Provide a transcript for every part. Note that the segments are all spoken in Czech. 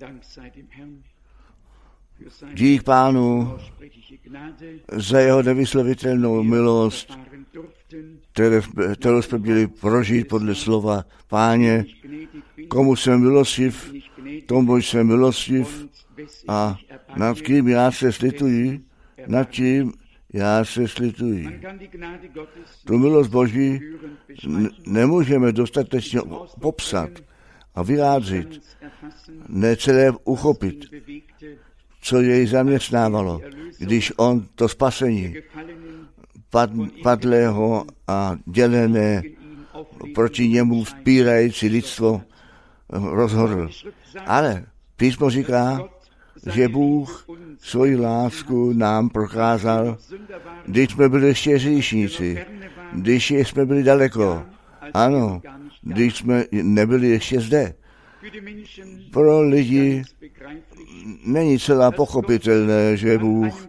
Dík Pánu za jeho nevyslovitelnou milost, kterou jsme měli prožít podle slova Páně. Komu jsem milostiv, tomu jsem milostiv a nad kým já se slituji, nad tím já se slituji. Tu milost Boží nemůžeme dostatečně popsat a vyjádřit, ne celé uchopit, co jej zaměstnávalo, když on to spasení padlého a dělené proti němu vzpírající lidstvo rozhodl. Ale písmo říká, že Bůh svoji lásku nám prokázal, když jsme byli ještě hříšníci, když jsme byli daleko, ano, když jsme nebyli ještě zde. Pro lidi není celá pochopitelné, že Bůh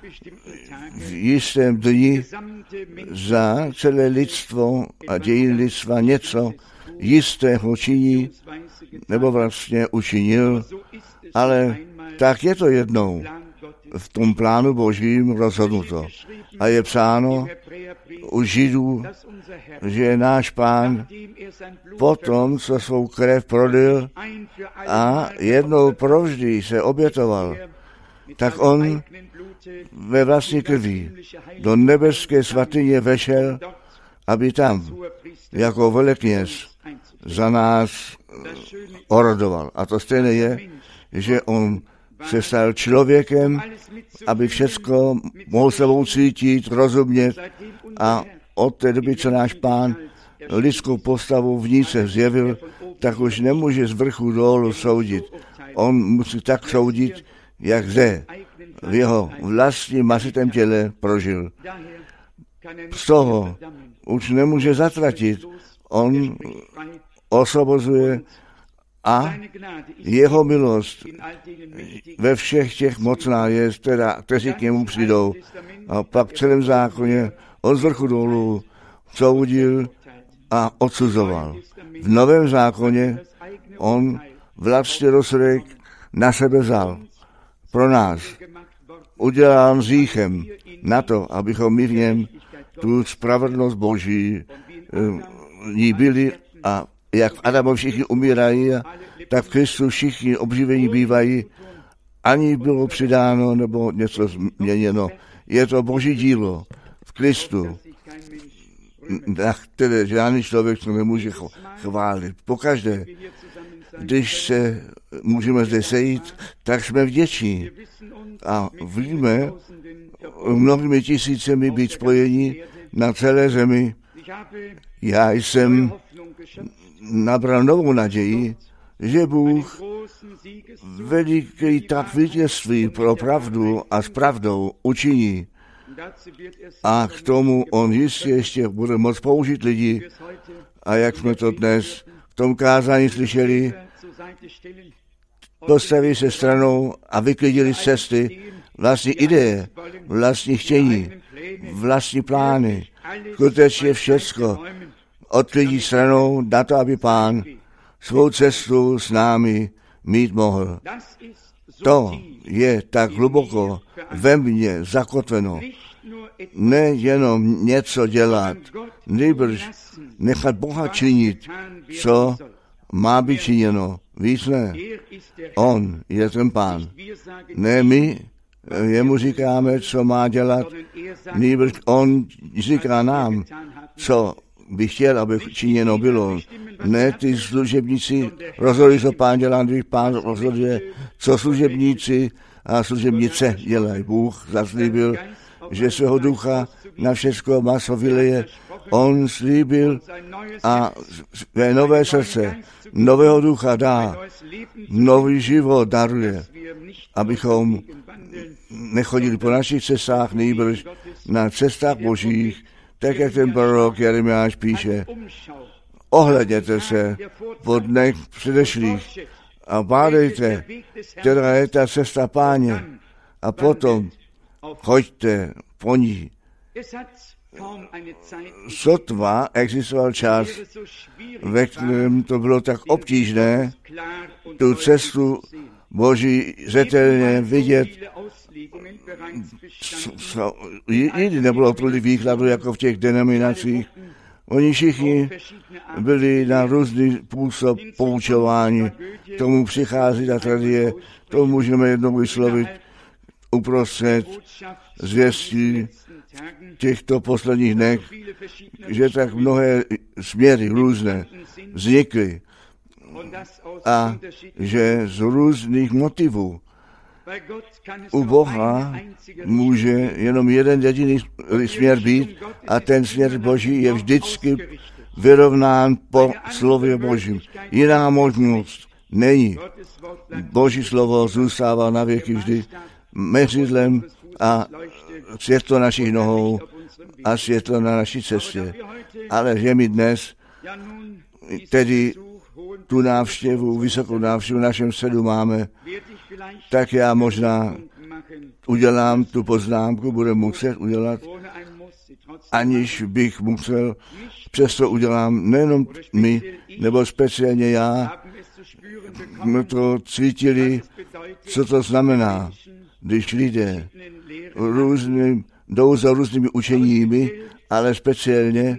v jistém dni za celé lidstvo a dějin lidstva něco jistého činí, nebo vlastně učinil, ale tak je to jednou v tom plánu Božím rozhodnuto. A je psáno u Židů, že náš Pán potom, co svou krev prolil a jednou provždy se obětoval, tak on ve vlastní krví do nebeské svatyně vešel, aby tam jako velekněz za nás orodoval. A to stejné je, že on se stal člověkem, aby všecko mohl sebou cítit, rozumět a od té doby, co náš Pán lidskou postavu v ní se zjevil, tak už nemůže z vrchu dolů soudit. On musí tak soudit, jak zde v jeho vlastním masitém těle prožil. Z toho už nemůže zatratit. On osvobozuje a jeho milost ve všech těch mocná je, kteří k němu přijdou. A pak v celém zákoně od vrchu dolů soudil a odsuzoval. V Novém zákoně on vlastní rozsudek na sebe vzal. Pro nás udělal hříchem na to, abychom my v něm tu spravedlnost Boží ní byli a jak v Adamu všichni umírají, tak v Kristu všichni obživení bývají, ani bylo přidáno nebo něco změněno. Je to Boží dílo v Kristu, na které žádný člověk to nemůže chválit. Pokaždé, když se můžeme zde sejít, tak jsme vděční a víme mnohými tisícemi být spojení na celé zemi. Já jsem nabral novou naději, že Bůh veliký tak vítězství pro pravdu a s pravdou učiní. A k tomu on jistě ještě bude moct použít lidi. A jak jsme to dnes v tom kázání slyšeli, postaví se stranou a vyklidili z cesty vlastní ideje, vlastní chtění, vlastní plány. Skutečně všecko odklidí stranou na to, aby Pán svou cestu s námi mít mohl. To je tak hluboko ve mně zakotveno. Nejenom něco dělat, nýbrž nechat Boha činit, co má být činěno. Víc ne. On je ten Pán. Ne my jemu říkáme, co má dělat, nýbrž on říká nám, co by chtěl, aby činěno bylo. Ne ty služebníci rozhodli, co Pán dělá, když Pán rozhoduje, co služebníci a služebnice dělají. Bůh zaslíbil, že svého ducha na všechno maso vyleje. On slíbil a své nové srdce, nového ducha dá, nový život daruje, abychom nechodili po našich cestách, nýbrž na cestách Božích, tak jak ten prorok Jeremiáš píše. Ohledněte se po dnech předešlých a bádejte, která je ta cesta Páně, a potom choďte po ní. Sotva existoval čas, ve kterém to bylo tak obtížné tu cestu Boží zřetelně vidět. Nikdy nebylo tolik výkladu jako v těch denominacích. Oni všichni byli na různý způsob poučování. K tomu přichází ta tradice, to můžeme jednou vyslovit uprostřed zvěstí těchto posledních dnech, že tak mnohé směry různé vznikly a že z různých motivů. U Boha může jenom jeden jediný směr být a ten směr Boží je vždycky vyrovnán po slově Božím. Jiná možnost není. Boží slovo zůstává na věky vždy měřidlem a světlo našich nohou a světlo na naší cestě. Ale že my dnes tedy tu návštěvu, vysokou návštěvu v našem středu máme, tak já možná udělám tu poznámku, bude muset udělat, aniž bych musel, přesto udělám nejenom my, nebo speciálně já, jsme to cítili, co to znamená, když lidé jdou za různými učeními, ale speciálně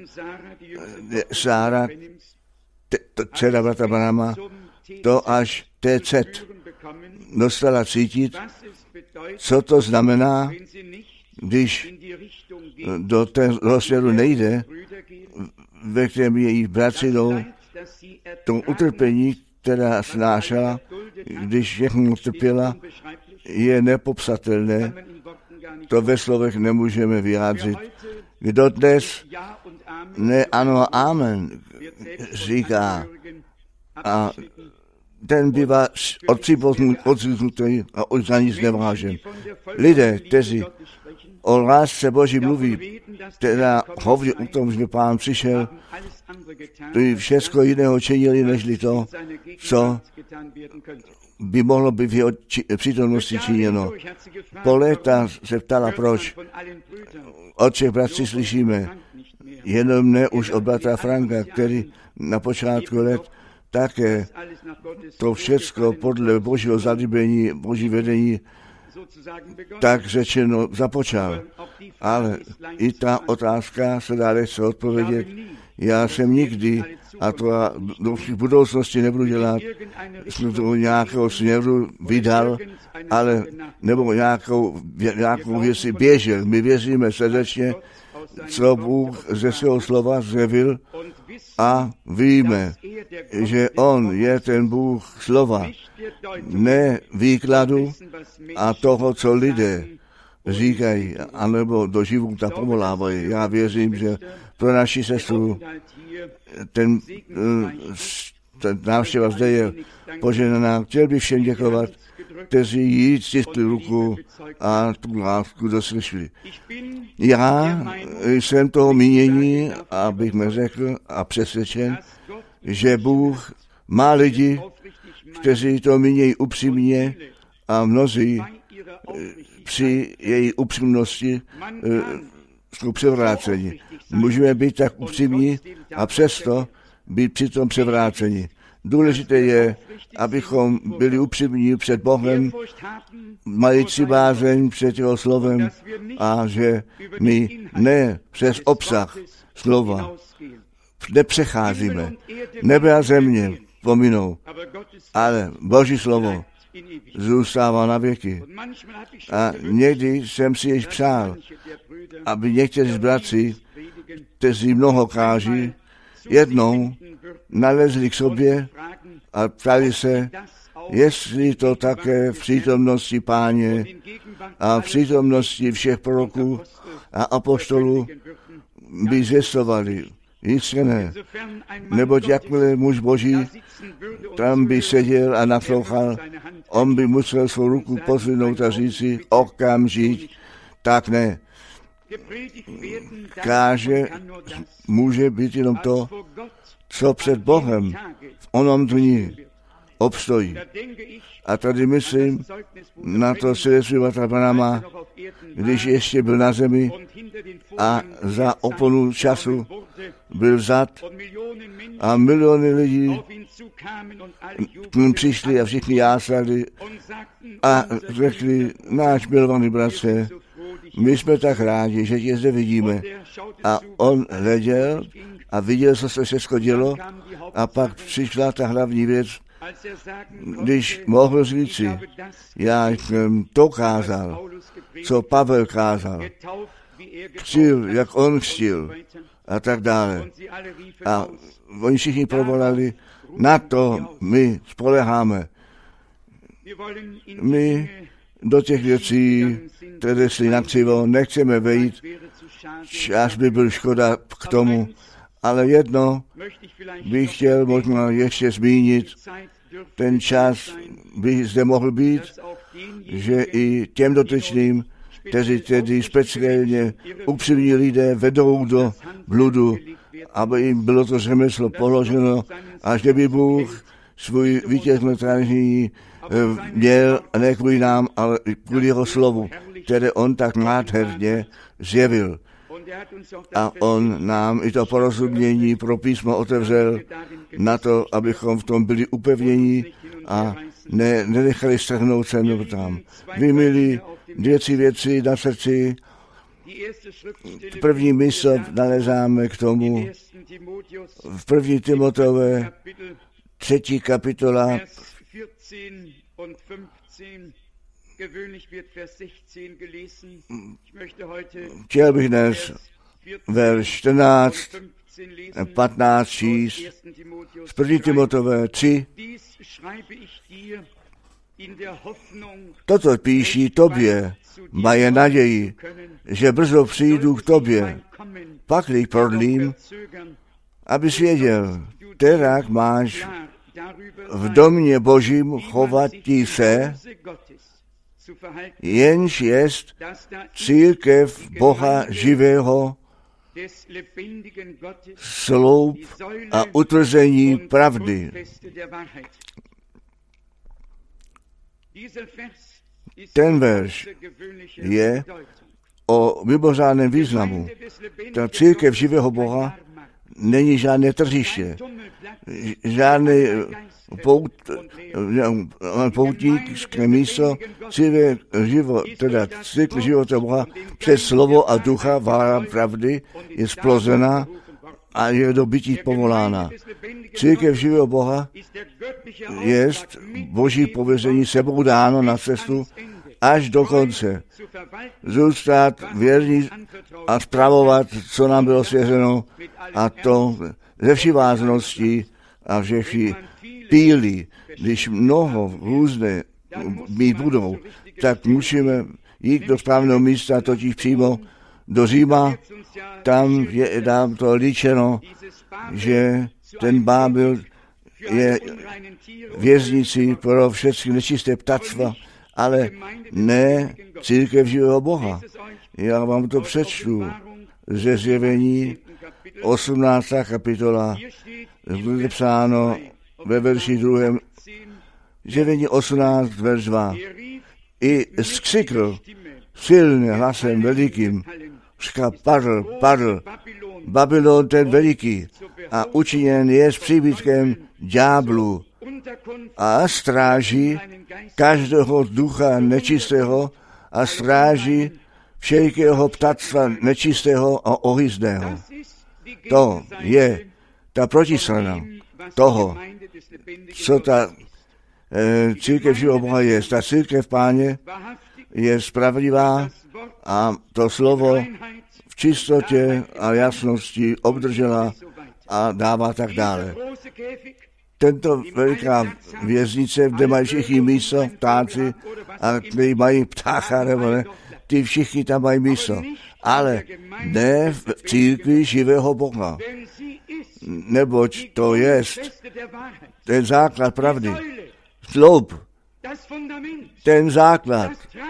Sára, dcera bratra Branhama, to až TZ dostala cítit, co to znamená, když do toho směru nejde, ve kterém její bratři jdou, to utrpení, která snášela, když všechno trpěla, je nepopsatelné. To ve slovech nemůžeme vyjádřit. Kdo dnes ne ano a amen říká a ten bývá odříznutý a už za nic nevážen. Lidé, kteří o lásce Boží mluví, která hovoří o tom, že Pán přišel, to všechno jiného činili, nežli to, co by mohlo být v jeho přítomnosti činěno. Po léta se ptala, proč. Od všech bratří slyšíme, jenom ne už od bratra Franka, který na počátku let také to všecko podle Božího zalíbení, Boží vedení, tak řečeno započal. Ale i ta otázka se dá lehce odpovědět. Já jsem nikdy, a to do budoucnosti nebudu dělat, jsem do nějakého směru vydal, ale nebo nějakou věci běžel. My věříme srdečně, co Bůh ze svého slova zjevil a víme, že On je ten Bůh slova, ne výkladu a toho, co lidé říkají, anebo do života povolávají. Já věřím, že pro naši sestru ten návštěva zde je poženaná. Chtěl bych všem děkovat, kteří jí stiskli ruku a tu lásku doslyšeli. Já jsem toho mínění, abych mi řekl a přesvědčen, že Bůh má lidi, kteří to mínějí upřímně a mnozí při její upřímnosti jsou převráceni. Můžeme být tak upřímní a přesto být přitom převráceni. Důležité je, abychom byli upřímní před Bohem, mající bázeň před jeho slovem a že my ne přes obsah slova nepřecházíme. Nebe a země pominou, ale Boží slovo zůstává na věky. A někdy jsem si již přál, aby někteří z bratří, kteří mnoho káží, jednou nalezli k sobě a ptali se, jestli to také v přítomnosti Páně a v přítomnosti všech proroků a apoštolů by zvěstovali. Jistě ne. Neboť jakmile muž Boží tam by seděl a naslouchal, on by musel svou ruku pozvinout a říci okamžitě, tak ne. Káže může být jenom to, co před Bohem v onom dni obstojí. A tady myslím na to svědectví bratra Branhama, když ještě byl na zemi a za oponu času byl vzat a miliony lidí k ním přišli a všichni jásali a řekli, náš milovaný bratře, my jsme tak rádi, že tě zde vidíme. A on hleděl a viděl, co se všechno dělo, a pak přišla ta hlavní věc, když mohl říci, já jsem to kázal, co Pavel kázal, křtil, jak on křtil a tak dále. A oni všichni provolali, na to my spoleháme. My do těch věcí, které šli na křivo, nechceme vejít, čas by byl škoda k tomu, ale jedno bych chtěl možná ještě zmínit, ten čas by zde mohl být, že i těm dotyčným, kteří tedy speciálně upřímní lidé vedou do bludu, aby jim bylo to řemeslo položeno, až kdyby Bůh svůj vítězný trážení měl ne kvůli nám, ale kvůli jeho slovu, které on tak nádherně zjevil. A on nám i to porozumění pro písmo otevřel na to, abychom v tom byli upevnění a nenechali strhnout se nebo tam. Vy, milí, dvě věci na srdci. První místo nalezáme k tomu v 1. Timotové 3. kapitola, chtěl bych dnes verš 14, 15 číst z 1. Timotové 3. Toto píší tobě, maje naději, že brzo přijdu k tobě, pakli prodlím, abys věděl, terak máš v domě Božím chovat se, jenž jest církev Boha živého, sloup a utvrzení pravdy. Ten verš je o mimořádném významu. Ta církev živého Boha není žádné tržiště, žádný poutník, místo, církev života Boha přes slovo a ducha vára pravdy je splozená a je do bytí povolána. Církev živého Boha je Boží pověření sebou dáno na cestu až do konce. Zůstat věrný a spravovat, co nám bylo svěřeno, a to ze vší vážností a ze vší píly. Když mnoho různé mít budou, tak musíme jít do správného místa, totiž přímo do Říma. Tam je nám to líčeno, že ten Bábel je věznicí pro všechny nečisté ptactva, ale ne církev živého Boha. Já vám to přečtu ze Zjevení 18. kapitola, bude psáno ve verši 2. Zjevení 18, verš 2. I skřikl silným hlasem velikým, říká, padl, Babylon ten veliký a učiněn je s příbytkem ďáblu a stráží každého ducha nečistého a stráží všelikého ptactva nečistého a ohyzného. To je ta protistrana toho, co ta církev živého Boha je. Ta církev Páně je spravedlivá a to slovo v čistotě a jasnosti obdržela a dává tak dále. Tento veliká věznice, kde mají všichni místo, ptáci, a kde mají ptácha, nebo ne, ty všichni tam mají místo. Ale ne v církvi živého Boha. Neboť to je ten základ pravdy. Sloup, ten základ,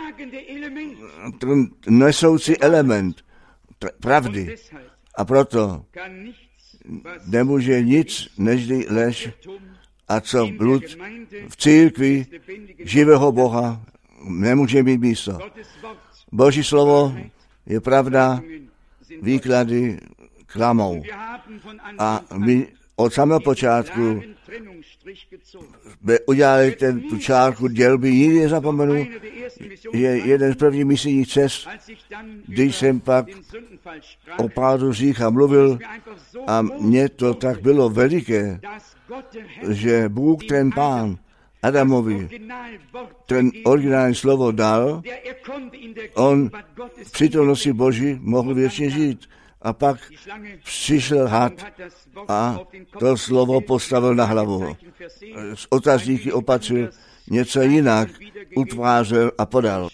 ten nesoucí element pravdy. A proto nemůže nic nežli lež a co blud v církvi živého Boha nemůže mít místo. Boží slovo je pravda, výklady klamou. A my od samého počátku jsme udělali tu čárku dělby, nikdy nezapomenu, je jeden z prvních misijních cest, když jsem pak o pádu hřícha mluvil a mně to tak bylo veliké, že Bůh, ten Pán, Adamovi ten originální slovo dal, on v přítomnosti Boží mohl věčně žít. A pak přišel had a to slovo postavil na hlavu. Z otazníky opatřil, něco jinak utvářel a podal.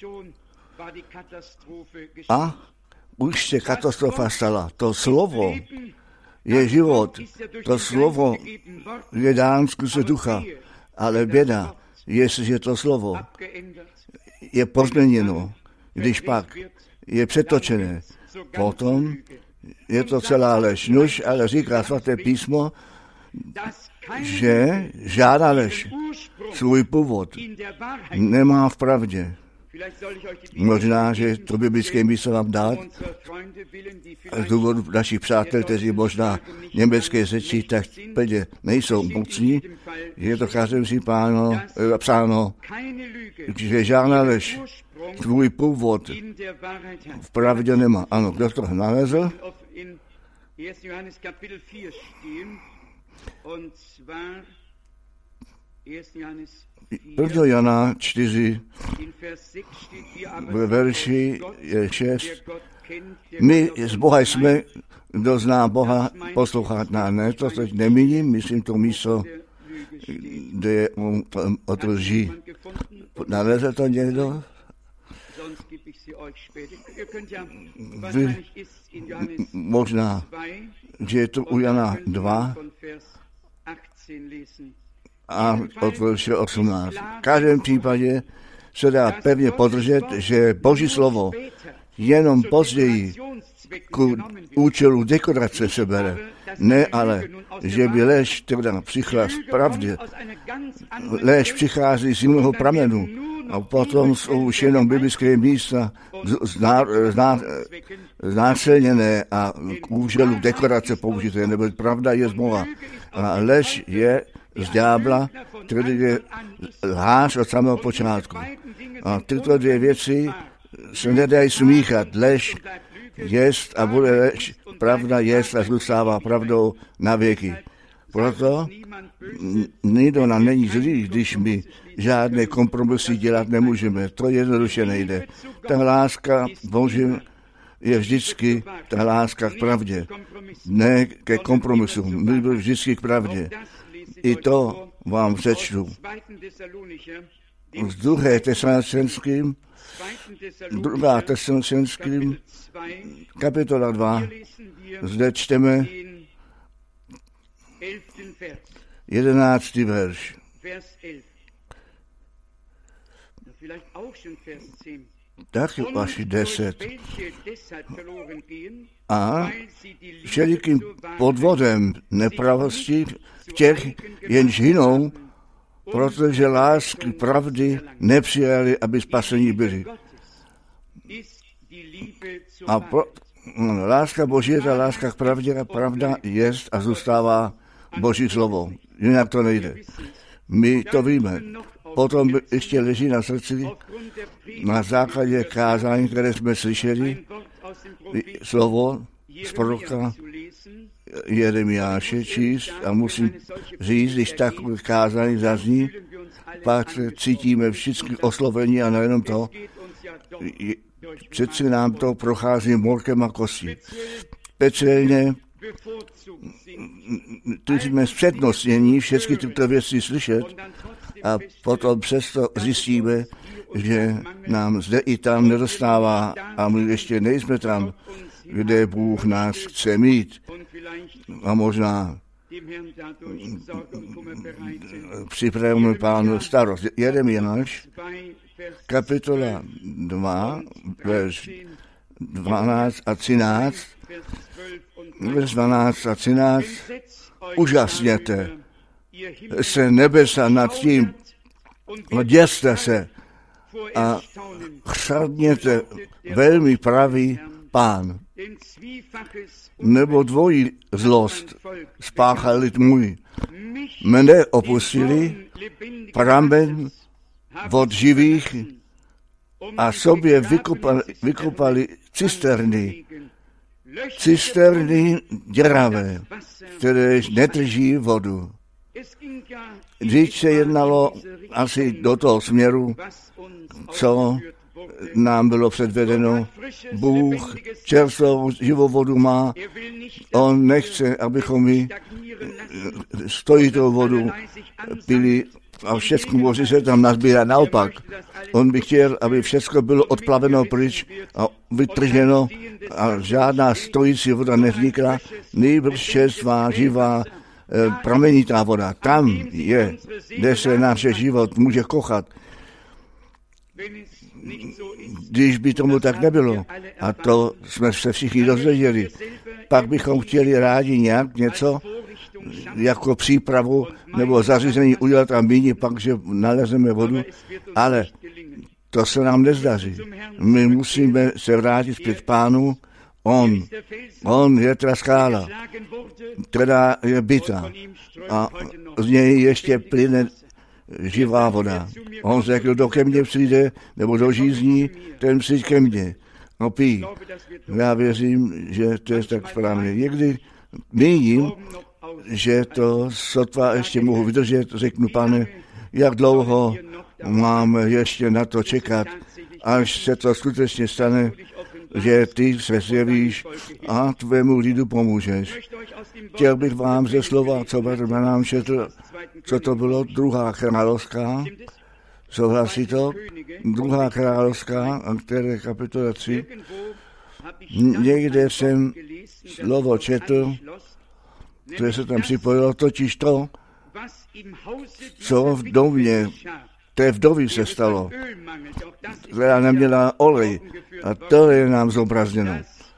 A už se katastrofa stala. To slovo je život. To slovo je dán skrze ducha. Ale běda, jestliže to slovo je pozměněno, když pak je přetočené, potom je to celá lež. Nuž, ale říká svaté písmo, že žádná lež svůj původ nemá v pravdě. Možná, že to biblické místo vám dát z důvodu našich přátel, kteří možná německé řeči tak plně nejsou mocní, je to každém si psáno, že žádná lež svůj původ v pravdě nemá. Ano, kdo to nalezl? 1. Jana 4, ve verši 6. My z Boha jsme, kdo zná Boha, poslouchat ne, to teď nemíním, myslím to místo, kde je o to lží. Nalezl to někdo? Vy, možná, že je to u Jana 2 a od verše 18. V každém případě se dá pevně podržet, že Boží slovo jenom později k účelu dekorace se bere. Ne ale, že by lež teda přišla z pravdy. Lež přichází z jiného pramenu a potom jsou už jenom biblické místa znásilněné a k účelu dekorace použité, nebo pravda je z Boha. A lež je z ďábla, který je lhář od samého počátku. A tyto dvě věci se nedají smíchat. Lež jest a bude lež, pravda jest a zůstává pravdou na věky. Proto nikdo nám není zlý, když my žádné kompromisy dělat nemůžeme. To jednoduše nejde. Ta láska Boží je vždycky ta láska k pravdě, ne ke kompromisům. My byl vždycky k pravdě. I to vám přečtu. Z 2. Tesalonickým, kapitola 2, zde čteme 11. verš. Taky až 10. A všelikým podvodem nepravosti v těch, jenž hynou, protože lásky pravdy nepřijali, aby spasení byli. A láska Boží je ta láska k pravdě a pravda jest a zůstává Boží slovo. Jinak to nejde. My to víme. Potom ještě leží na srdci na základě kázání, které jsme slyšeli, slovo z proroka Jeremiáše číst a musím říct, když takové kázání zazní, pak se cítíme všichni oslovení a nejenom to, přeci nám to prochází morkem a kostí. Speciálně tu jsme zpřednostnění všechny tyto věci slyšet a potom přesto zjistíme, že nám zde i tam nedostává a my ještě nejsme tam, kde Bůh nás chce mít. A možná připravíme Pánu starost. Jeremiáš, kapitola 2, verš 12 a 13, verš 12 a 13, úžasněte se nebesa nad tím, děste se a chřadněte velmi pravý Pán. nebo dvojí zlost spáchal lid můj. Mne opustili, pramen vod živých a sobě vykopali cisterny děravé, které nedrží vodu. Když se jednalo asi do toho směru, co nám bylo předvedeno, Bůh čerstvou živou vodu má, on nechce, abychom my stojitou vodu pili a všechno může se tam nazbírat naopak. On by chtěl, aby všechno bylo odplaveno pryč a vytrženo a žádná stojící voda nevznikla, nejbrž čerstvá, živá, pramenitá voda. Tam je, kde se náš život může kochat. Když by tomu tak nebylo, a to jsme se všichni dozvěděli, pak bychom chtěli rádi nějak něco jako přípravu nebo zařízení udělat a míni pak, že nalezneme vodu, ale to se nám nezdaří. My musíme se vrátit zpět Pánu. On je ta skála, která je bytá a z něj ještě plyne živá voda. On řekl, kdo ke mně přijde, nebo do žízní, ten přijď ke mně. No pij. Já věřím, že to je tak správně. Někdy míním, že to sotva ještě mohu vydržet, řeknu, Pane, jak dlouho máme ještě na to čekat, až se to skutečně stane, že ty se zjevíš a tvému lidu pomůžeš. Chtěl bych vám ze slova, co Petr nám četl, co to bylo, 2. královská, souhlasí to, 2. královská, které kapitola 3, někde jsem slovo četl, které se tam připojilo, totiž to, co v domě té vdovy se stalo, která neměla olej. A to je nám zobrazněno,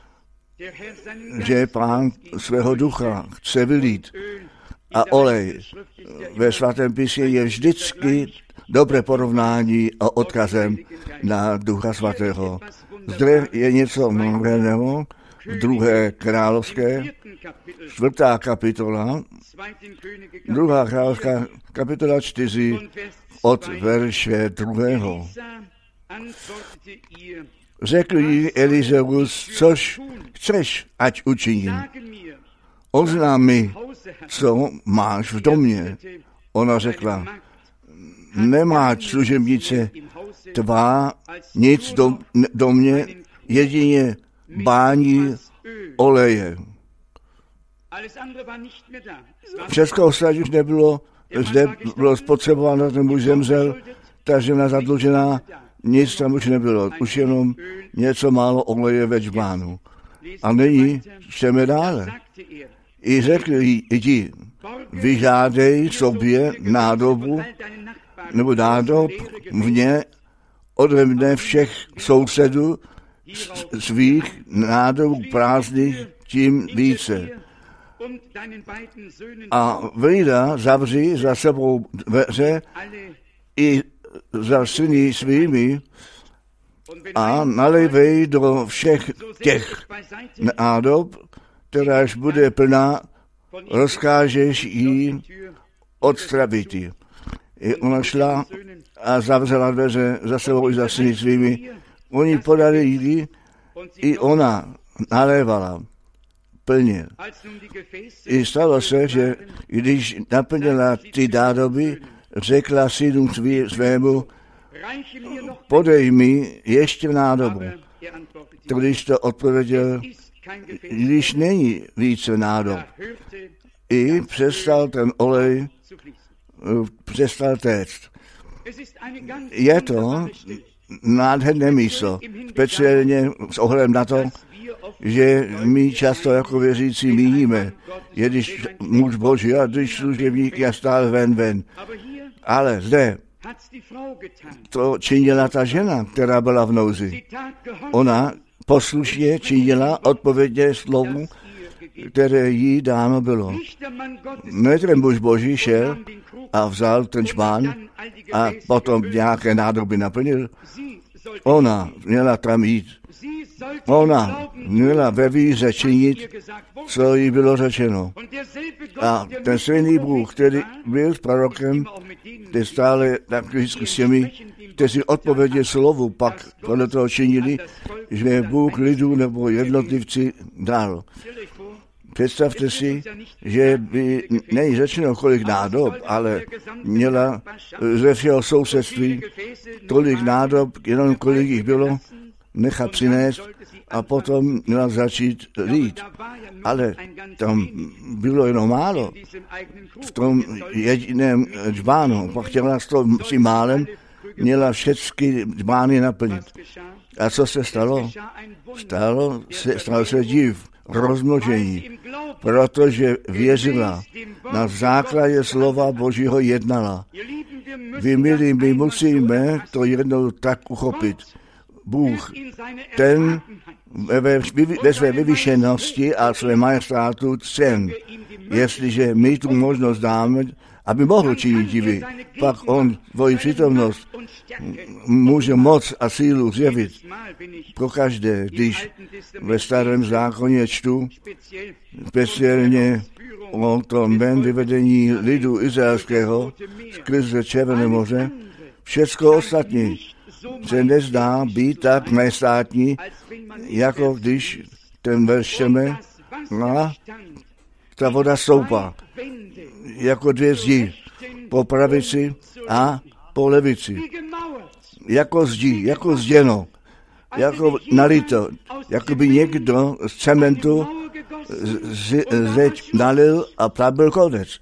že Pán svého ducha chce vylít. A olej ve svatém písmě je vždycky dobré porovnání a odkazem na Ducha svatého. Zde je něco nového v 2. královské, 4. kapitola, 2. královská kapitola 4 od verše 2. Řekl jí Elizeus, což chceš, ať učiním. Oznám mi, co máš v domě. Ona řekla, nemá služebnice tvá nic do mě, jedině bání oleje. Všechno ostatní už nebylo, zde bylo spotřebováno, ten muž zemřel, ta žena zadlužená, nic tam už nebylo, už jenom něco málo oleje ve džbánu. A nyní čteme dále. I řekl jdi, vyžádej sobě nádobu, nebo nádob mě ode mne všech sousedů svých nádobů prázdných, tím více. A vyjda, zavři za sebou dveře i za syny svými a nalejvej do všech těch nádob, kteráž bude plná, rozkážeš jí odstravit. I ona šla a zavřela dveře za sebou i za syny svými. Oni podali jí i ona nalévala plně. I stalo se, že když naplnila ty nádoby, řekla synu svému, podej mi ještě nádobu. Když to odpověděl, když není více nádob. I přestal ten olej, přestal téct. Je to nádherné místo, speciálně s ohledem na to, že my často jako věřící míníme, je když muž Boží a když služebník je stále ven. Ale zde to činila ta žena, která byla v nouzi. Ona poslušně činila odpovědně slovu, které jí dáno bylo. Ne ten muž Boží šel a vzal ten čbán a potom nějaké nádoby naplnil. Ona měla tam jít. Ona měla ve víře činit, co jí bylo řečeno. A ten stejný Bůh, který byl s prorokem, který stále tak vždycky s těmi, kteří odpověděli slovu, pak podle toho činili, že Bůh lidu nebo jednotlivci dal. Představte si, že by není řečeno kolik nádob, ale měla ze všeho sousedství tolik nádob, jenom kolik jich bylo, nechat přinést a potom měla začít lít. Ale tam bylo jenom málo v tom jediném džbánu. Pak chtěla s tím málem, měla všechny džbány naplnit. A co se stalo? Stalo se div, rozmnožení, protože věřila, na základě slova Božího jednala. Vy, milí, my musíme to jednou tak uchopit. Bůh, ten ve své vyvýšenosti a své majestátu cen, jestliže my tu možnost dáme, aby mohl činit divy, pak on svoji přítomnost může moc a sílu zjevit. Pokaždé, když ve Starém zákoně čtu, speciálně o tom vyvedení lidu izraelského skrze Červené moře, všecko ostatní se nezdá být tak majestátní, jako když ten verš čteme a ta voda stoupá, jako dvě zdi, po pravici a po levici. Jako zdi, jako zděno, jako nalito, jako by někdo z cementu zeď nalil a byl konec.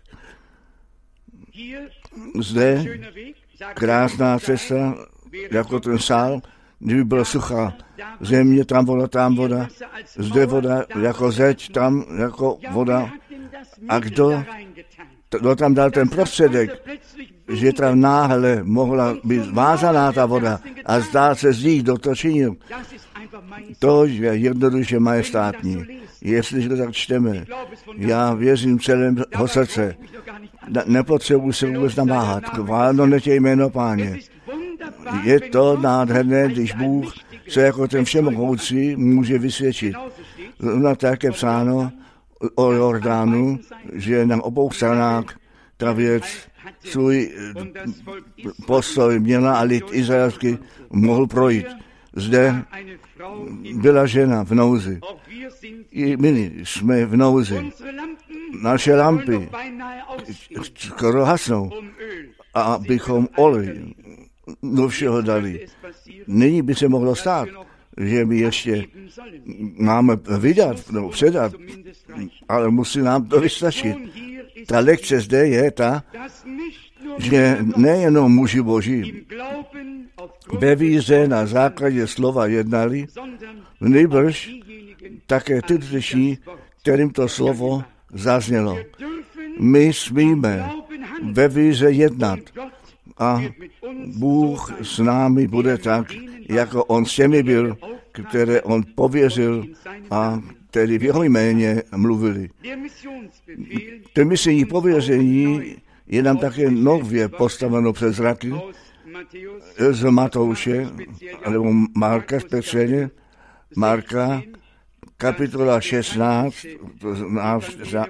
Zde krásná cesta, jako ten sál, kdyby byla suchá země, tam voda, zde voda, jako zeď, tam jako voda. A kdo tam dal ten prostředek, že tam náhle mohla být vázaná ta voda a zdá se zdí, kdo to činil. To je jednoduše majestátní. Jestliže to tak čteme, já věřím celého srdce. Nepotřebuji se vůbec namáhat. Chválno netě jméno Páně. Je to nádherné, když Bůh se jako ten všemohoucí může vysvědčit. No tak je psáno o Jordánu, že na obou stranách ta věc svůj postoj měla a lid izraelský mohl projít. Zde byla žena v nouzi. I my jsme v nouzi. Naše lampy skoro hasnou, a abychom olej do všeho dali. Nyní by se mohlo stát, že my ještě máme vydat, nebo předat, ale musí nám to vystačit. Ta lekce zde je ta, že nejenom muži boží ve víře na základě slova jednali, nýbrž také ty dnešní, kterým to slovo zaznělo. My smíme ve víře jednat a Bůh s námi bude tak, jako on s těmi byl, které on pověřil a který v jeho jméně mluvili. To misijní pověření je nám také nově postaveno před zraky z Matouše, nebo Marka speciálně, Marka, kapitola 16, to znamená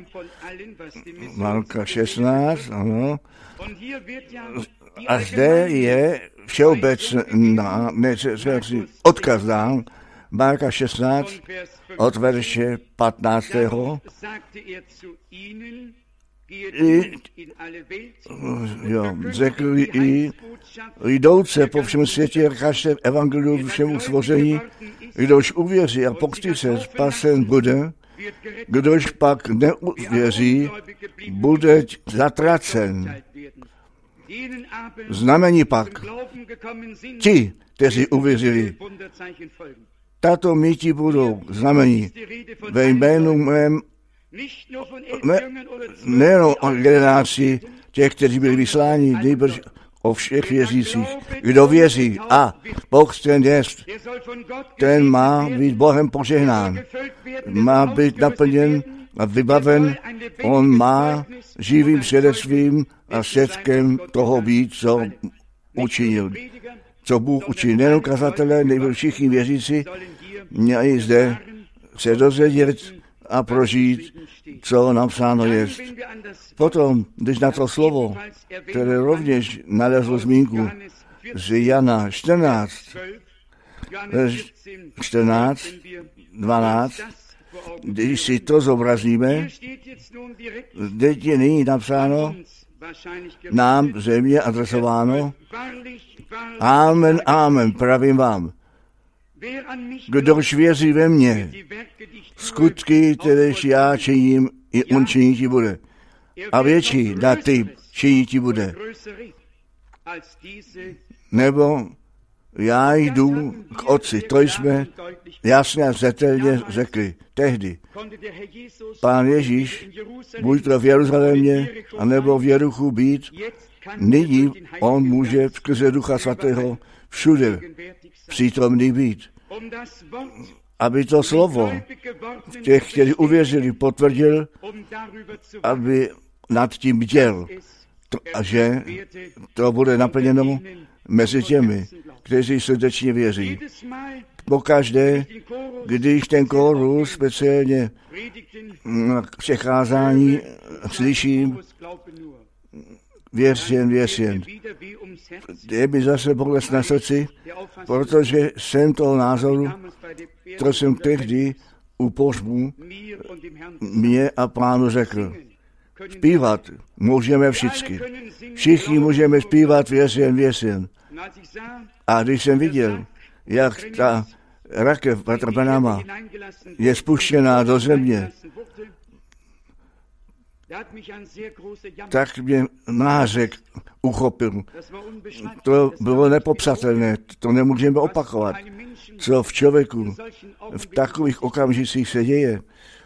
Marka 16, ano. A zde je všeobecná, odkaz dán, Marka 16, od verše 15. Řekl i jdouce po všem světě, kažte evangelium všemu stvoření, kdož uvěří a pokřtí se, spasen bude, kdož pak neuvěří, bude zatracen. Znamení pak ti, kteří uvěřili, tato mítí budou znamení ve jménu mém, nejenom o generaci těch, kteří byli vysláni, nejbrž o všech věřících. Kdo věří a pokřtěn jest, ten má být Bohem požehnán, má být naplněn a vybaven, on má živým svědectvím a svědkem toho být, co učinil. Co Bůh učinil, nejen kazatelé, nejbrž všichni věřící, měli zde se dozvědět a prožít, co napsáno je. Potom, když na to slovo, které rovněž nalezlo zmínku z Jana 14, 12, když si to zobrazíme, teď je nyní napsáno, nám země adresováno, amen, amen, pravím vám. Kdož věří ve mně, skutky, kteréž já činím, i on činit bude. A větší na ty činit bude. Nebo já jdu k Otci. To jsme jasně a zřetelně řekli. Tehdy Pán Ježíš, buď to v Jeruzalémě, anebo v Jerichu být, nyní on může skrze Ducha Svatého všude přítomný být. Aby to slovo těch, kteří uvěřili, potvrdil, aby nad tím bděl, a že to bude naplněno mezi těmi, kteří srdečně věří. Pokaždé, když ten kórus speciálně přecházání slyším, věř jen. Je mi zase bolest na srdci, protože jsem toho názoru, to jsem tehdy u pohřbu mě a Pánu řekl. Zpívat můžeme všichni můžeme zpívat věř jen. A když jsem viděl, jak ta rakev Bratra Branhama je spuštěná do země, tak mě nářek uchopil. To bylo nepopsatelné, to nemůžeme opakovat. Co v člověku v takových okamžicích se děje.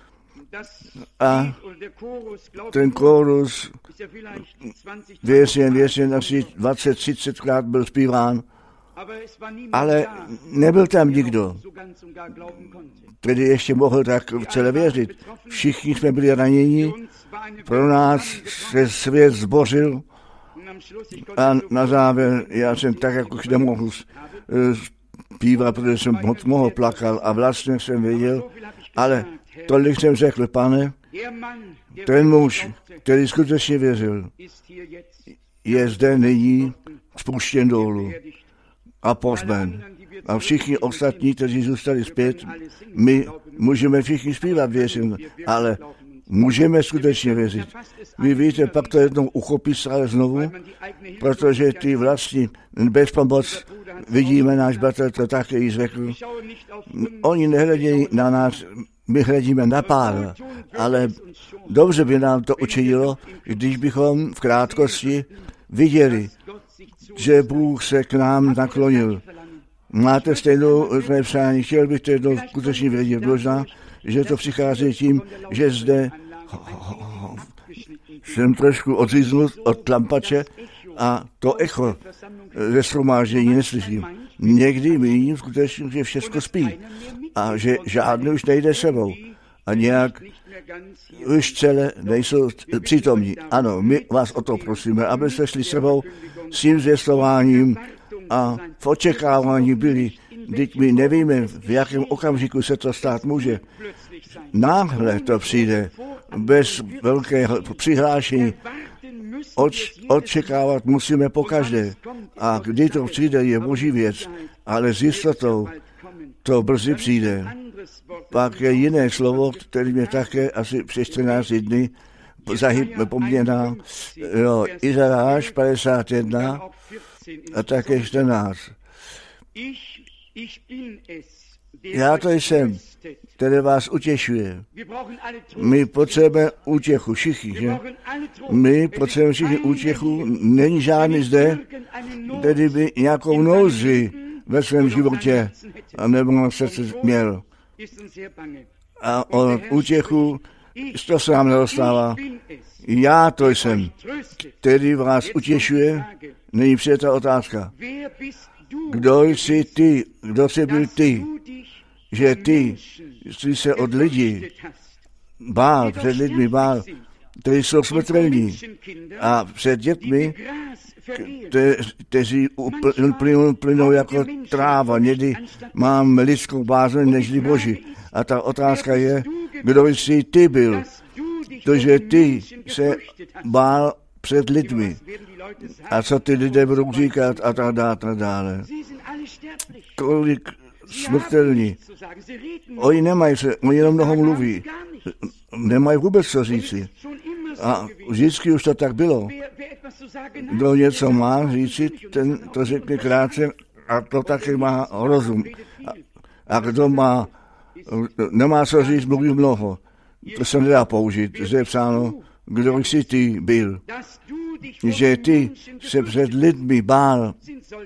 A ten kórus věř jen asi 20-30krát byl zpíván, ale nebyl tam nikdo, který ještě mohl tak celé věřit. Všichni jsme byli raněni, pro nás se svět zbořil a na závěr já jsem tak, jak už nemohl zpívat, protože jsem moc plakal a vlastně jsem věděl, ale tolik jsem řekl, Pane, ten muž, který skutečně věřil, je zde nyní spuštěn dolů a pohřben. A všichni ostatní, kteří zůstali zpět, my můžeme všichni zpívat věřím, ale můžeme skutečně věřit. Vy víte, pak to jednou uchopí stále znovu, protože ty vlastní bezpomoc, vidíme, náš bratr to také již řekl, oni nehledějí na nás, my hledíme na Pána, ale dobře by nám to učinilo, když bychom v krátkosti viděli, že Bůh se k nám naklonil. Máte stejnou přání, chtěl bych to jednou skutečně vědět, možná, že to přichází tím, že zde jsem trošku odříznut od tlampače a to echo ze shromáždění neslyším. Někdy míním skutečně, že všechno spí a že žádný už nejde sebou a nějak už celé nejsou přítomní. Ano, my vás o to prosíme, abyste šli sebou s tím zvěstováním a v očekávání byli. Teď my nevíme, v jakém okamžiku se to stát může. Náhle to přijde, bez velkého přihlášení. Očekávat musíme pokaždé. A kdy to přijde, je boží věc, ale s jistotou to brzy přijde. Pak je jiné slovo, které mě také asi přes 14 dny zapomněná. Izajáš 51 a také 14. Já to jsem, který vás utěšuje. My potřebujeme útěchu, všichni, že? My potřebujeme všichni útěchu, není žádný zde, který by nějakou nouzi ve svém životě a nebo na srdce měl. A o útěchu, to se nám nedostává. Já to jsem, který vás utěšuje, není přijeta otázka. Kdo jsi ty, kdo jsi byl ty, že ty jsi se od lidí před lidmi bál, kteří jsou smrtelní a před dětmi kteří plynou jako tráva. Někdy mám lidskou bázeň nežli Boží. A ta otázka je, kdo jsi ty byl, protože ty se bál před lidmi. A co ty lidé budou říkat a tak dále. Kolik smrtelní. Oni jenom mnoho mluví. Nemají vůbec co říci. A vždycky už to tak bylo. Kdo něco má říci, ten to řekne krátce a to taky má rozum. A kdo nemá co říct, mluví mnoho. To se nedá použít. Zde je psáno, kdo jsi ty byl. Že ty se před lidmi bál.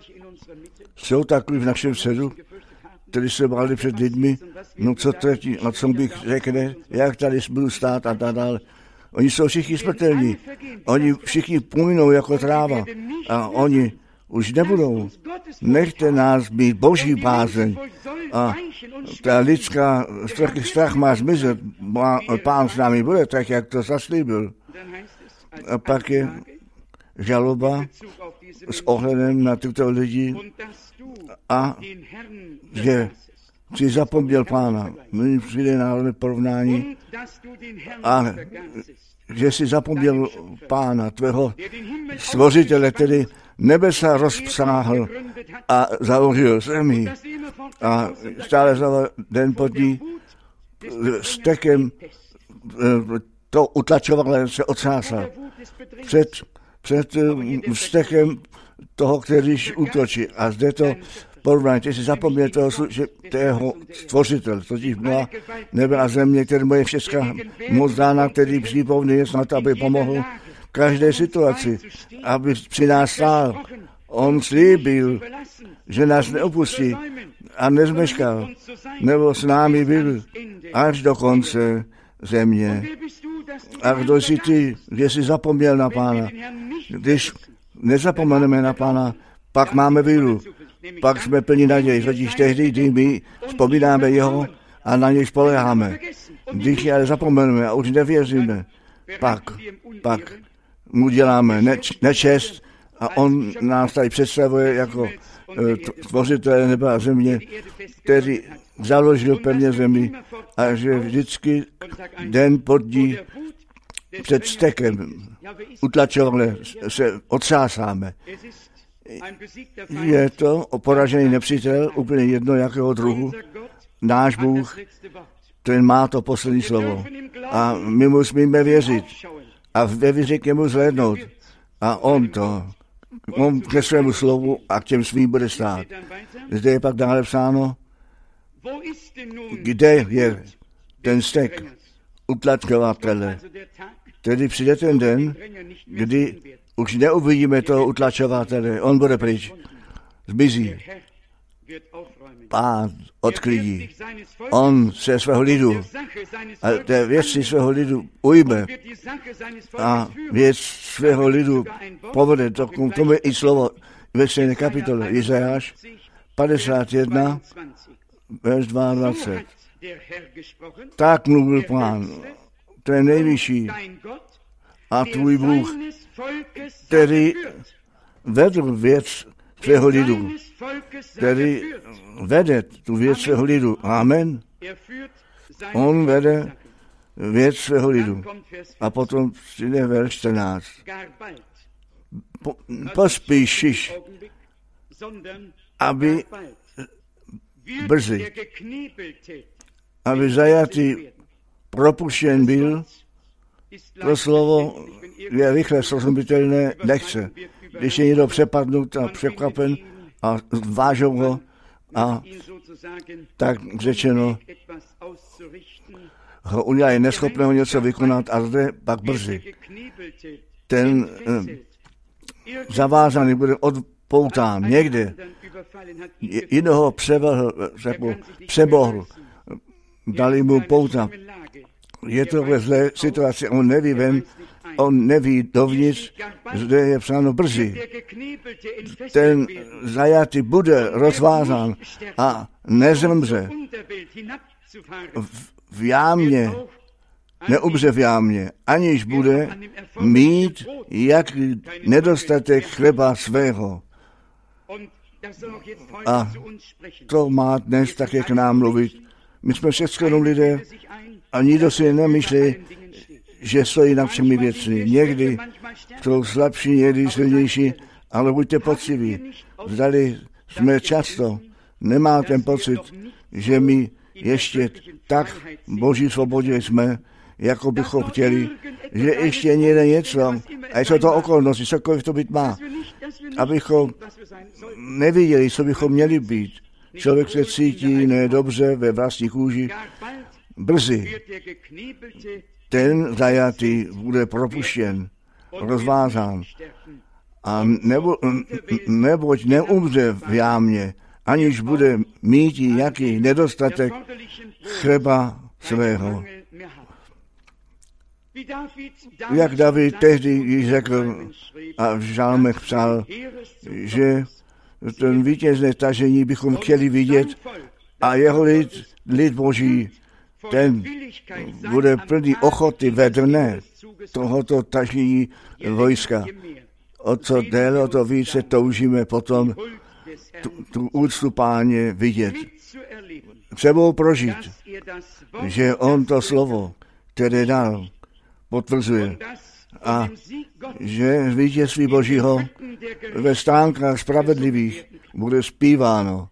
Jsou takový v našem středu, kteří se báli před lidmi, no co třetí, a co bych řekne, jak tady budu stát a tak dále. Oni jsou všichni smrtelní. Oni všichni půjnou jako tráva a oni už nebudou. Nechte nás mít Boží bázeň a ta lidská strach má zmizet. Pán s námi bude tak, jak to zaslíbil. A pak je žaloba s ohledem na tyto lidi a že si zapomněl Pána. My přijde na porovnání a že si zapomněl Pána, tvého stvořitele, který nebesa rozpsáhl a založil zemi. A stále za den pod ní s tekem to utlačoval, se otřásal. Před vztekem toho, který útočí. A zde to porovnání, ty si zapomněl tého stvořitel, totiž byla nebe a země, který mu je všechna moc dána, který přípovný je snad, aby pomohl v každé situaci, aby při nás stál. On slíbil, že nás neopustí a nezmeškal, nebo s námi byl až do konce země. A kdo jsi ty, že jsi zapomněl na Pána? Když nezapomeneme na Pána, pak máme víru, pak jsme plní naději, totiž tehdy, kdy my vzpomínáme jeho a na něj spoléháme. Když ale zapomeneme a už nevěříme, pak mu děláme nečest a on nás tady představuje jako tvořitel nebe a země, který založil pevně zemi a že vždycky den pod ní před stekem utlačované se otřásáme. Je to poražený nepřítel, úplně jedno jakého druhu. Náš Bůh, ten má to poslední slovo. A my musíme věřit a ve víře k němu zhlédnout. A on ke svému slovu a k těm svým bude stát. Zde je pak dále psáno, kde je ten stek utlačovatele. Tedy přijde ten den, kdy už neuvidíme toho utlačovatele, on bude pryč, zmizí. Pán odklidí. On se svého lidu a té věci svého lidu ujme a věc svého lidu povede. Tomu je i slovo ve stejné kapitole. Izajáš 51, verš 22. Tak mluvil Pán, to je nejvyšší a tvůj Bůh, který vedl věc svého lidu, který vede tu věc svého lidu. Amen. On vede věc svého lidu. A potom přijde verš 14. Pospíšiš, aby brzy, aby zajatý propuštěn byl. To slovo je rychle srozumitelné, nechce. Když je někdo přepadnut a překvapen a vážou ho a tak řečeno ho udělají neschopného něco vykonat a zde pak brzy. Ten zavázaný bude odpoután někde. Jiného přebohl, dali mu pouta. Je to ve zlé situaci, on neví ven, on neví dovnitř, zde je psáno brzy. Ten zajatý bude rozvázán a nezemře. V jámě neumře v jámě, aniž bude mít jaký nedostatek chleba svého. A to má dnes také k nám mluvit. My jsme všechno lidé a nikdo si nemyslí, že stojí nad všemi věcmi. Někdy jsou slabší, někdy silnější, ale buďte poctiví. Zdali jsme často, nemá ten pocit, že my ještě tak v Boží svobodě jsme, jako bychom chtěli, že ještě někde něco, a jsou to okolnosti, cokoliv to být má, abychom neviděli, co bychom měli být. Člověk se cítí nedobře ve vlastní kůži. Brzy ten zajatý bude propuštěn, rozvázán. A neboť neumře v jámě, aniž bude mít jaký nedostatek chleba svého. Jak David tehdy již řekl a v žalmech psal, že ten vítězné tažení bychom chtěli vidět a jeho lid Boží, ten bude plný ochoty ve dne tohoto tažení vojska. O co déle, o to více toužíme potom tu úctu Páně vidět. Sebou prožít, že on to slovo, které dal, potvrzuje. A že vítězství Božího ve stánkách spravedlivých bude zpíváno.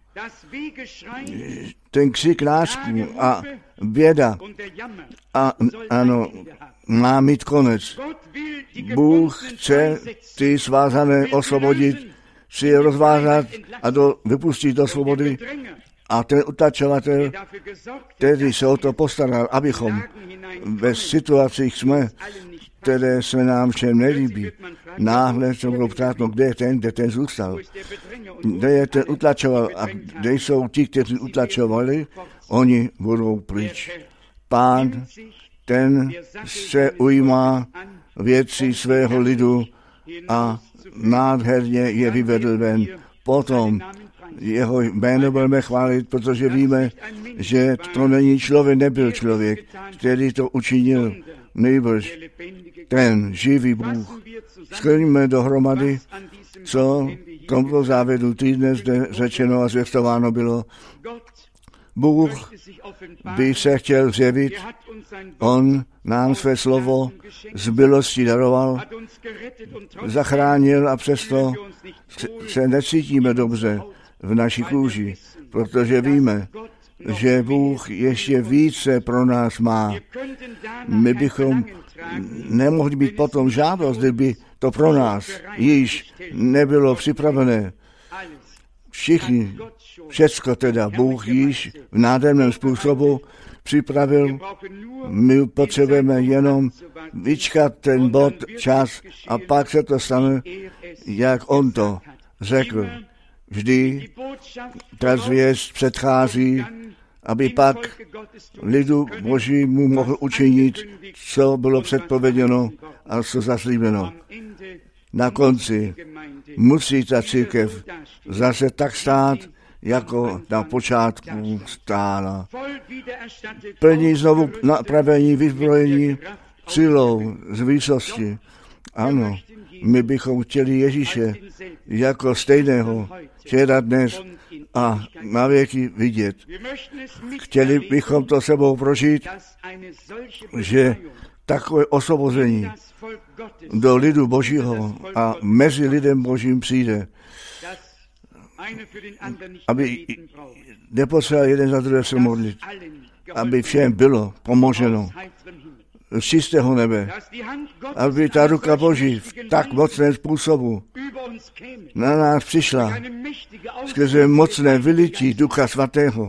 Ten křik lásku a běda má mít konec. Bůh chce ty svázané osvobodit, si je rozvázat a vypustit do svobody. A ten utlačovatel, který se o to postaral, abychom ve situacích jsme, které se nám všem nelíbí, náhle se budou ptát, no kde je ten zůstal? Kde je ten utlačoval? A kde jsou ti, kteří utlačovali? Oni budou pryč. Pán, ten se ujímá věcí svého lidu a nádherně je vyvedl ven. Potom jeho jméno budeme chválit, protože víme, že to není člověk, nebyl člověk, který to učinil, nejbrž ten živý Bůh. Shrňme dohromady, co tomto závěru týdne zde řečeno a zvěstováno bylo. Bůh by se chtěl zjevit, on nám své slovo z milosti daroval, zachránil a přesto se necítíme dobře v naší kůži, protože víme, že Bůh ještě více pro nás má. My bychom nemohli být potom žádost, kdyby to pro nás již nebylo připravené. Všecko teda Bůh již v nádherném způsobu připravil. My potřebujeme jenom vyčkat ten bod, čas a pak se to stane, jak on to řekl. Vždy ta zvěst předchází, aby pak lidu Božímu mohl učinit, co bylo předpověděno a co zaslíbeno. Na konci musí ta církev zase tak stát, jako na počátku stála. Plní znovu napravení, vyzbrojení silou z výsosti. Ano, my bychom chtěli Ježíše jako stejného včera, dnes a na věky vidět. Chtěli bychom to sebou prožít, že takové osvobození do lidu Božího a mezi lidem Božím přijde, aby nepotřeboval jeden za druhé se modlit, aby všem bylo pomoženo z čistého nebe, aby ta ruka Boží v tak mocném způsobu na nás přišla skrze mocné vylití Ducha Svatého,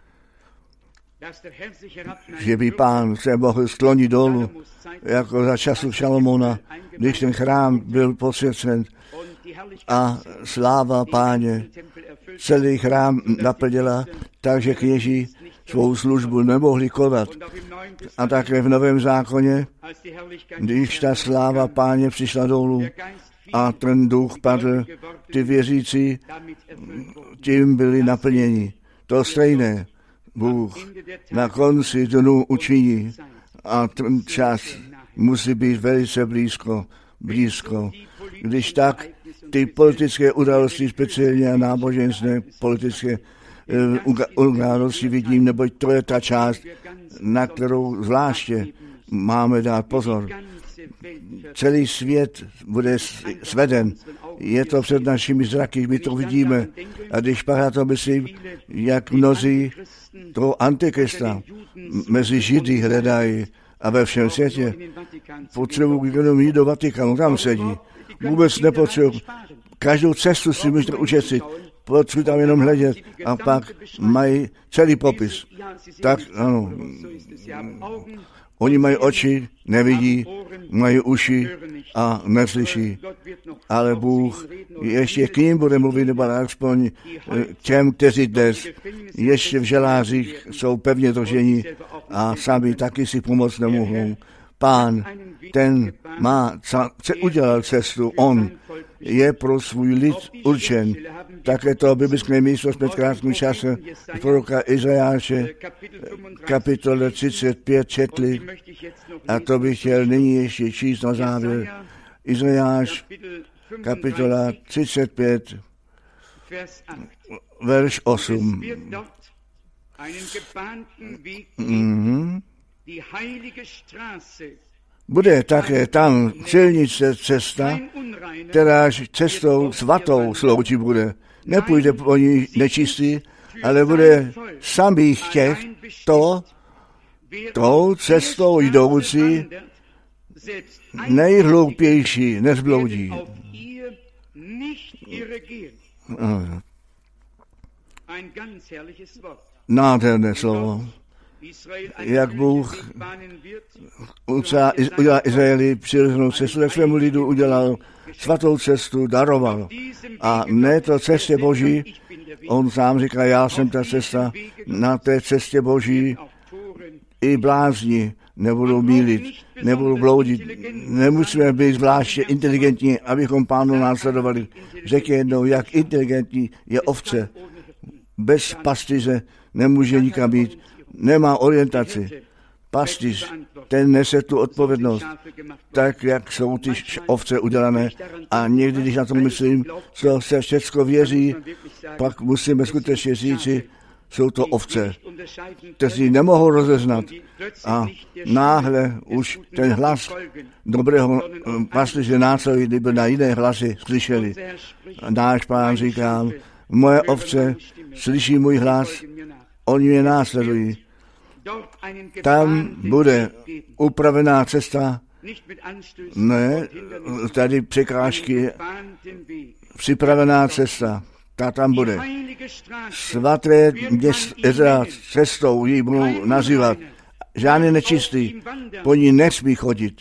že by Pán se mohl sklonit dolů, jako za času Šalomona, když ten chrám byl posvěcen a sláva Páně celý chrám naplnila, takže kněží svou službu nemohli konat. A také v Novém zákoně, když ta sláva Páně přišla dolů a ten duch padl, ty věřící tím byli naplněni. To stejné Bůh na konci dnu učiní A ten čas musí být velice blízko. Když tak ty politické události, speciálně náboženské politické události vidím, neboť to je ta část, na kterou zvláště máme dát pozor. Celý svět bude sveden. Je to před našimi zraky, my to vidíme. A když pak já to myslím, jak mnozí toho antikrista mezi Židy hledají a ve všem světě potřebují jenom jít do Vatikánu, tam sedí. Vůbec nepotřebují. Každou cestu si můžete ušetřit. Potřebují tam jenom hledět a pak mají celý popis. Tak ano, oni mají oči, nevidí, mají uši a neslyší. Ale Bůh ještě k ním bude mluvit, nebo aspoň těm, kteří dnes ještě v želářích jsou pevně drženi a sami taky si pomoct nemohou. Pán, ten udělal cestu, on je pro svůj lid určen. Také to biblické místo jsme v krátkém čase proroka Izajáše, kapitole 35 četli, a to bych chtěl nyní ještě číst na závěr. Izajáš, kapitola 35, verš 8. Bude také tam silnice cesta, která cestou svatou sloužit bude. Nepůjde po ní nečistý, ale bude samých těch tou cestou jdoucí nejhloupější nezbloudí. Nádherné slovo. Jak Bůh udělal Izraeli přirozenou cestu, jak svému lidu udělal svatou cestu, daroval. A ne to cestě Boží, on sám říká, já jsem ta cesta, na té cestě Boží i blázni nebudou mýlit, nebudou bloudit. Nemusíme být zvláště inteligentní, abychom Pánu následovali. Řekl jednou, jak inteligentní je ovce. Bez pastýře nemůže nikam být, nemá orientaci. Pastýř, ten nese tu odpovědnost, tak jak jsou ty ovce udělané. A někdy, když na to myslím, co se všecko věří, pak musíme skutečně říci, jsou to ovce, kteří nemohou rozeznat. A náhle už ten hlas dobrého pastýře následuje, kdyby na jiné hlasy slyšeli. A náš Pán říká, moje ovce slyší můj hlas, oni mě následují. Tam bude upravená cesta, ne, tady překážky, připravená cesta, ta tam bude. Svaté město cestou ji budou nazývat. Žádný nečistý po ní nesmí chodit.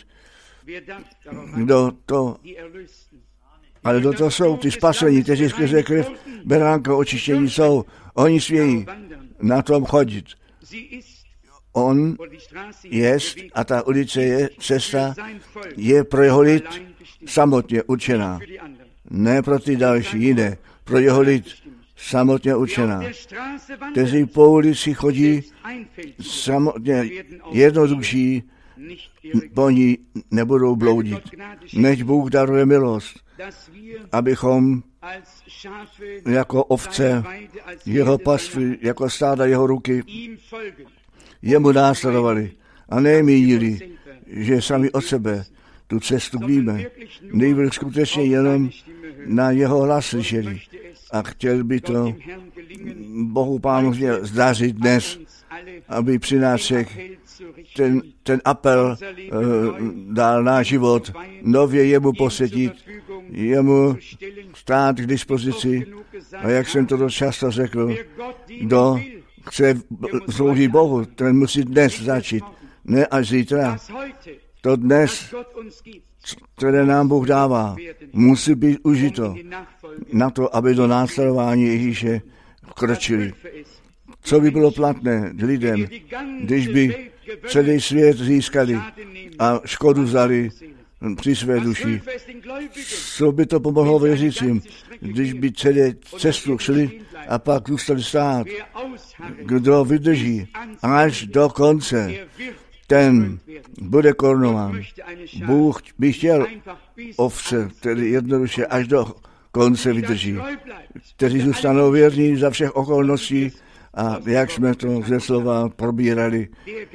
Ale kdo to jsou ty spasení, kteří skrze krev beránka očištění jsou. Oni smějí na tom chodit. On jest a ta ulice je, cesta je pro jeho lid samotně určená. Ne pro ty další, jiné. Pro jeho lid samotně určená. Kteří po ulici chodí samotně jednodušší, po ní nebudou bloudit. Než Bůh daruje milost, abychom jako ovce jeho pastvy, jako stáda jeho ruky, jemu následovali a nemíjili, že sami od sebe tu cestu víme. Nejbrž skutečně jenom na jeho hlas slyšeli. A chtěl by to Bohu Pánu zdařit dnes, aby při nás všech ten apel dal náš život, nově jemu posvětit, jemu stát k dispozici. A jak jsem to dost často řekl, kdo chce sloužit Bohu, ten musí dnes začít, ne až zítra. To dnes, které nám Bůh dává, musí být užito na to, aby do následování Ježíše vkročili. Co by bylo platné lidem, když by celý svět získali a škodu vzali při své duši? Co by to pomohlo věřícím, když by celé cestu šli a pak zůstali stát? Kdo vydrží až do konce, ten bude korunován. Bůh by chtěl ovce, který jednoduše až do konce vydrží, kteří zůstanou věrní za všech okolností a jak jsme to ze slova probírali,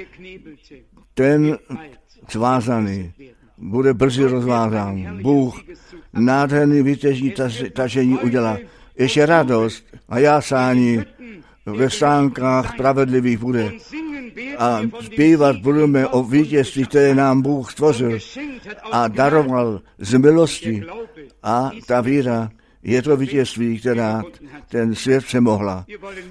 ten svázaný bude brzy rozvázán. Bůh nádherný vítězní tažení udělá. Ještě radost a jásání ve stánkách spravedlivých bude. A zpívat budeme o vítězství, které nám Bůh stvořil a daroval z milosti. A ta víra je to vítězství, která ten svět přemohla.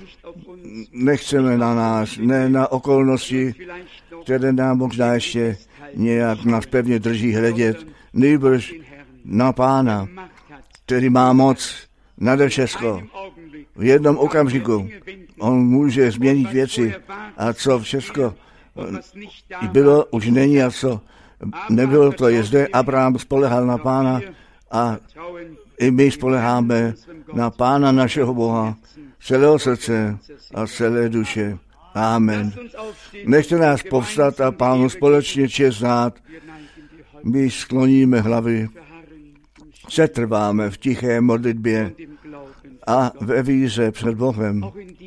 Nechceme na nás, ne na okolnosti, které nám možná ještě nějak nás pevně drží hledět, nýbrž na Pána, který má moc nade všechno. V jednom okamžiku on může změnit věci a co všechno bylo, už není a co nebylo, to je zde. Abraham spolehal na Pána a i my spoleháme na Pána našeho Boha celého srdce a celé duše. Amen. Nechte nás povstat a Pánu společně čest dát. My skloníme hlavy, přetrváme v tiché modlitbě a ve víře před Bohem.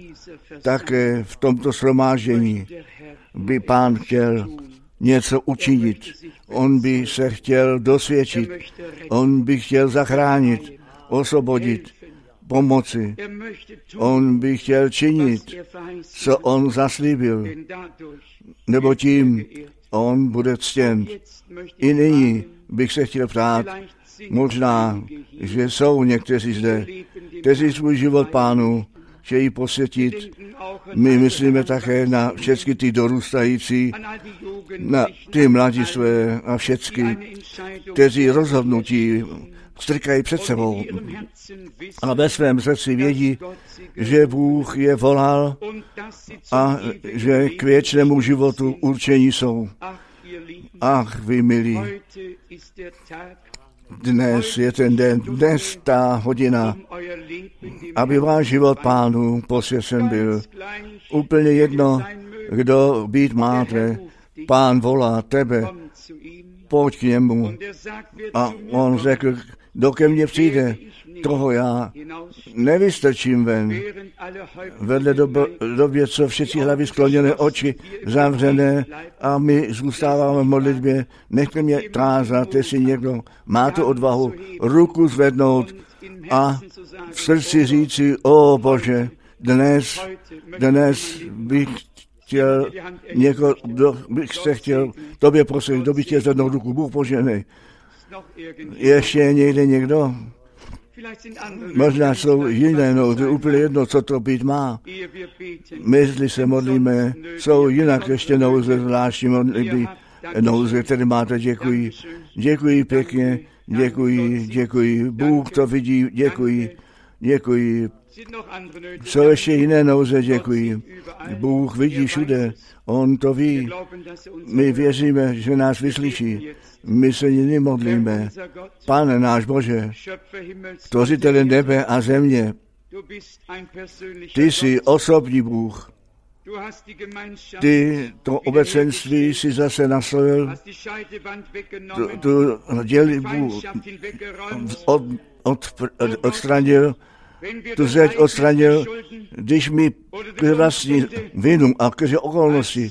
Také v tomto shromáždění by Pán chtěl něco učinit. On by se chtěl dosvědčit. On by chtěl zachránit, osvobodit, pomoci. On by chtěl činit, co on zaslíbil. Nebo tím on bude ctěn. I nyní bych se chtěl ptát, možná, že jsou někteří zde, kteří svůj život Pánu chtějí posvětit. My myslíme také na všechny ty dorůstající, na ty mladistvé a všechny, kteří rozhodnutí strkají před sebou a ve svém srdci vědí, že Bůh je volal a že k věčnému životu určení jsou. Ach, vy milí, dnes je ten den, dnes ta hodina, aby váš život Pánu posvěcen byl. Úplně jedno, kdo být máte, Pán volá tebe, pojď k němu. A on řekl, kdo ke mně přijde, toho já nevystrčím ven. Vedle době, co všichni hlavy skloněné, oči zavřené a my zůstáváme v modlitbě, nechte mě tázat, jestli někdo má tu odvahu ruku zvednout a v srdci říci, o Bože, dnes bych chtěl kdo bych se chtěl tobě prosit, kdo bych chtěl zvednout ruku, Bůh poženej. Ještě někde někdo? Možná jsou jiné nouzy, úplně jedno, co to být má. My, jestli se modlíme, jsou jinak ještě nouze, zvláštní modlitby, nouze, které máte, děkuji. Děkuji pěkně, děkuji. Bůh to vidí, děkuji. Jsou ještě jiné nouze, děkuji. Bůh vidí všude, on to ví. My věříme, že nás vyslyší. My se nyní modlíme. Pane náš Bože, tvořitele nebe a země, ty jsi osobní Bůh. Ty to obecenství si zase nastavil, tu dělibu odstranil, tu zeď odstranil, když mi vlastní vinu a keže okolnosti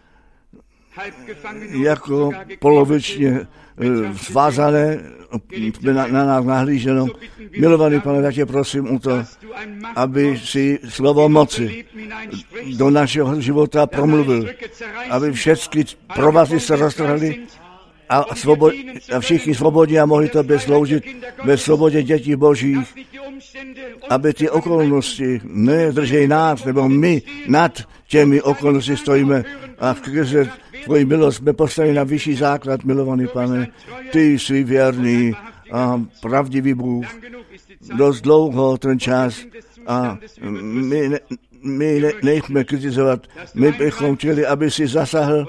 jako polovičně svázané, na nás nahlíženo. Milovaný Pane, tak tě prosím o to, aby si slovo moci do našeho života promluvil, aby všechny provazy se roztrhly a všichni svobodní a mohli tobě sloužit ve svobodě dětí božích, aby ty okolnosti nedržej nás, nebo my nad těmi okolnosti stojíme a skrze tvoji milost jsme postavili na vyšší základ, milovaný Pane. Ty jsi věrný a pravdivý Bůh. Dost dlouho ten čas a my nechme kritizovat, my bychom chtěli, aby si zasahl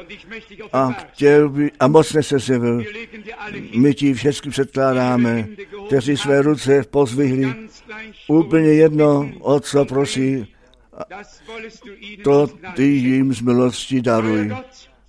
a mocně se zjevil. My ti všechny předkládáme, kteří své ruce pozvihli, úplně jedno, o co prosí, to ty jim z milosti daruj.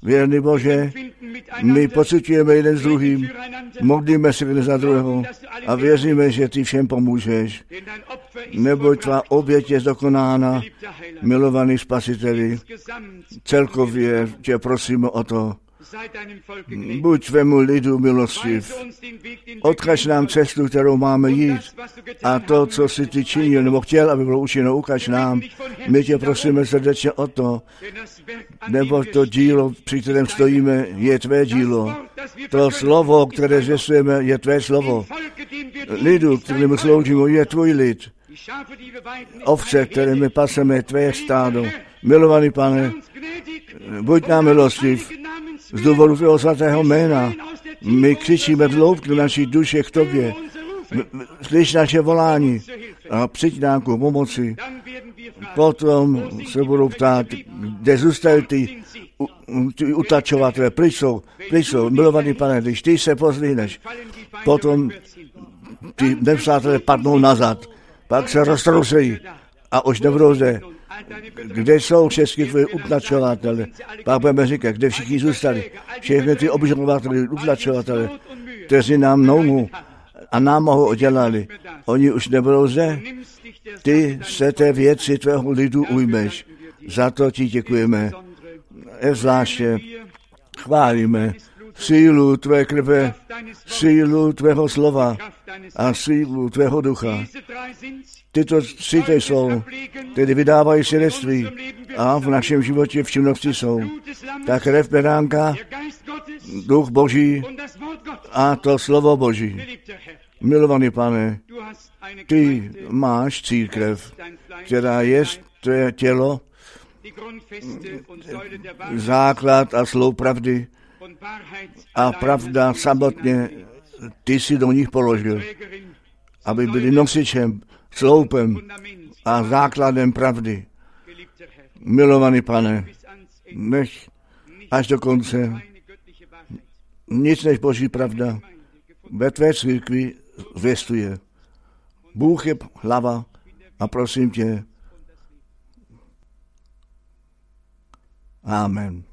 Věrný Bože, my pociťujeme jeden s druhým, modlíme se jeden za druhého a věříme, že ty všem pomůžeš. Neboť tvá oběť je dokonána, milovaný Spasiteli. Celkově tě prosíme o to. Buď tvému lidu milostiv. Odkaž nám cestu, kterou máme jít. A to, co jsi ty činil, nebo chtěl, aby bylo učeno, ukaž nám. My tě prosíme srdečně o to, nebo to dílo, při kterém stojíme, je tvé dílo. To slovo, které zvěstujeme, je tvé slovo. Lidu, kterému sloužíme, je tvůj lid. Ovce, které my paseme, je tvé stádo. Milovaný Pane, buď nám milostiv. Z důvodu tvého svatého jména my křičíme v hloubku naší duše k tobě. Slyš naše volání a přijď nám ku pomoci. Potom se budou ptát, kde zůstají ty utlačovatelé. Pryč jsou, milovaný Pane, když ty se pozlíhneš, potom ty nepřátelé padnou nazad, pak se roztrousejí a už nebudou zde. Kde jsou všechny tvoje utlačovatele? Pak budeme říkat, kde všichni zůstali. Všechny ty obžalovatele, utlačovatele, kteří nám nomu a námahu udělali. Oni už nebudou zde. Ty se té věci tvého lidu ujmeš. Za to ti děkujeme. Zvláště chválíme sílu tvé krve, sílu tvého slova a sílu tvého ducha. Tyto tři jsou, tedy vydávají svědectví a v našem životě v činnosti jsou. Ta krev beránka, duch Boží a to slovo Boží. Milovaný Pane, ty máš církev, která je tvé tělo, základ a sloup pravdy a pravda samotně ty si do nich položil, aby byli nosičem, sloupem a základem pravdy. Milovaný Pane, nech až do konce nic než Boží pravda ve tvé církvi zvěstuje. Bůh je hlava a prosím tě. Amen.